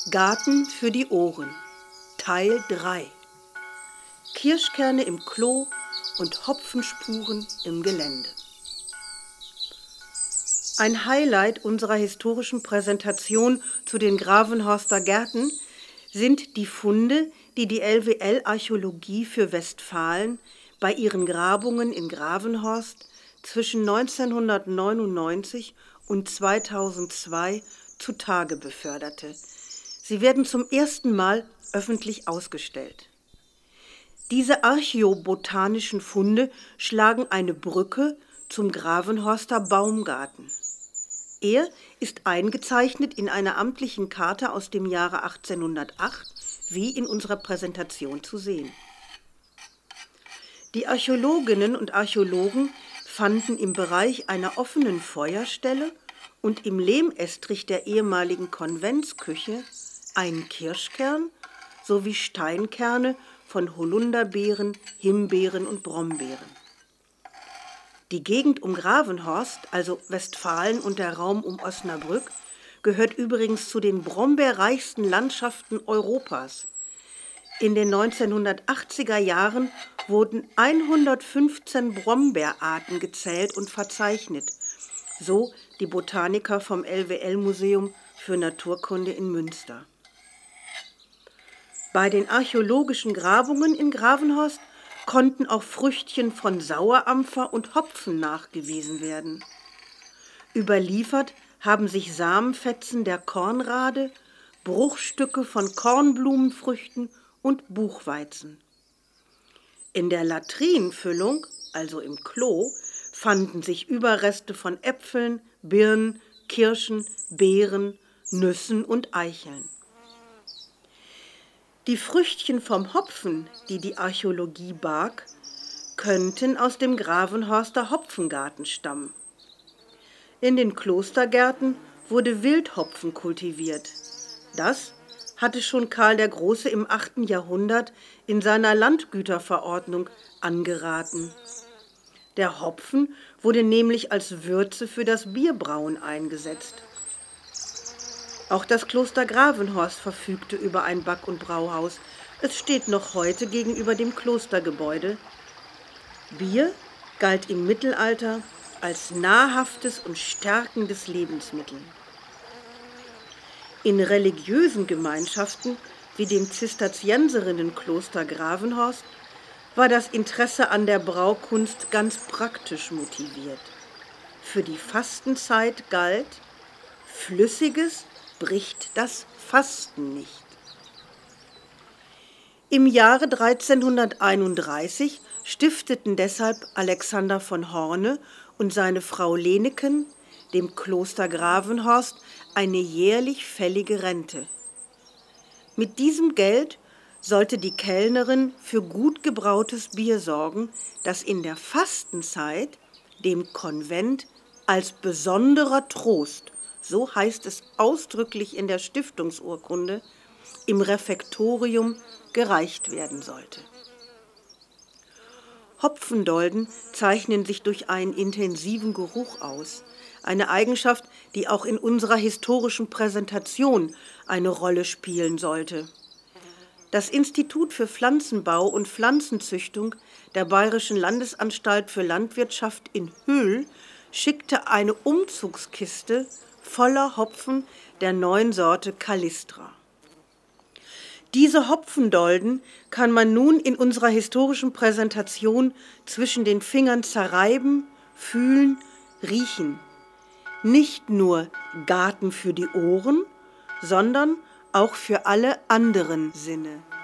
Garten für die Ohren, Teil 3. Kirschkerne im Klo und Hopfenspuren im Gelände. Ein Highlight unserer historischen Präsentation zu den Gravenhorster Gärten sind die Funde, die die LWL-Archäologie für Westfalen bei ihren Grabungen in Gravenhorst zwischen 1999 und 2002 zutage beförderte. Sie werden zum ersten Mal öffentlich ausgestellt. Diese archäobotanischen Funde schlagen eine Brücke zum Gravenhorster Baumgarten. Er ist eingezeichnet in einer amtlichen Karte aus dem Jahre 1808, wie in unserer Präsentation zu sehen. Die Archäologinnen und Archäologen fanden im Bereich einer offenen Feuerstelle und im Lehmestrich der ehemaligen Konventsküche einen Kirschkern sowie Steinkerne von Holunderbeeren, Himbeeren und Brombeeren. Die Gegend um Gravenhorst, also Westfalen und der Raum um Osnabrück, gehört übrigens zu den brombeerreichsten Landschaften Europas. In den 1980er Jahren wurden 115 Brombeerarten gezählt und verzeichnet, so die Botaniker vom LWL-Museum für Naturkunde in Münster. Bei den archäologischen Grabungen in Gravenhorst konnten auch Früchtchen von Sauerampfer und Hopfen nachgewiesen werden. Überliefert haben sich Samenfetzen der Kornrade, Bruchstücke von Kornblumenfrüchten und Buchweizen. In der Latrinenfüllung, also im Klo, fanden sich Überreste von Äpfeln, Birnen, Kirschen, Beeren, Nüssen und Eicheln. Die Früchtchen vom Hopfen, die die Archäologie barg, könnten aus dem Gravenhorster Hopfengarten stammen. In den Klostergärten wurde Wildhopfen kultiviert. Das hatte schon Karl der Große im 8. Jahrhundert in seiner Landgüterverordnung angeraten. Der Hopfen wurde nämlich als Würze für das Bierbrauen eingesetzt. Auch das Kloster Gravenhorst verfügte über ein Back- und Brauhaus. Es steht noch heute gegenüber dem Klostergebäude. Bier galt im Mittelalter als nahrhaftes und stärkendes Lebensmittel. In religiösen Gemeinschaften wie dem Zisterzienserinnenkloster Gravenhorst war das Interesse an der Braukunst ganz praktisch motiviert. Für die Fastenzeit galt: Flüssiges bricht das Fasten nicht. Im Jahre 1331 stifteten deshalb Alexander von Horne und seine Frau Leneken dem Kloster Gravenhorst eine jährlich fällige Rente. Mit diesem Geld sollte die Kellnerin für gut gebrautes Bier sorgen, das in der Fastenzeit dem Konvent als besonderer Trost, so heißt es ausdrücklich in der Stiftungsurkunde, im Refektorium gereicht werden sollte. Hopfendolden zeichnen sich durch einen intensiven Geruch aus, eine Eigenschaft, die auch in unserer historischen Präsentation eine Rolle spielen sollte. Das Institut für Pflanzenbau und Pflanzenzüchtung der Bayerischen Landesanstalt für Landwirtschaft in Höhl schickte eine Umzugskiste voller Hopfen der neuen Sorte Callistra. Diese Hopfendolden kann man nun in unserer historischen Präsentation zwischen den Fingern zerreiben, fühlen, riechen. Nicht nur Garten für die Ohren, sondern auch für alle anderen Sinne.